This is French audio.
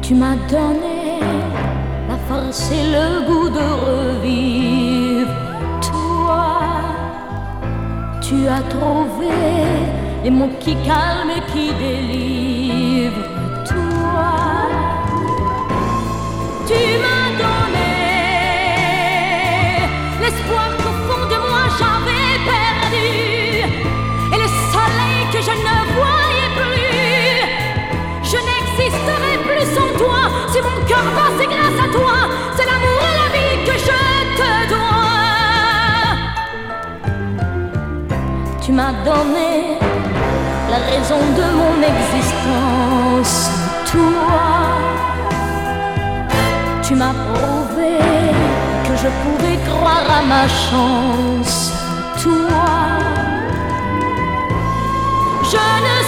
Tu m'as donné la force et le goût de revivre. Toi, tu as trouvé les mots qui calment et qui délivrent. Toi, tu m'as donné l'espoir qu'au fond de moi j'avais perdu, et le soleil que je ne voyais plus. Je n'existerai plus sans toi. Si mon cœur bat, c'est grâce à toi. C'est l'amour et la vie que je te dois. Tu m'as donné la raison de mon existence. Toi, tu m'as prouvé que je pouvais croire à ma chance. Toi, je ne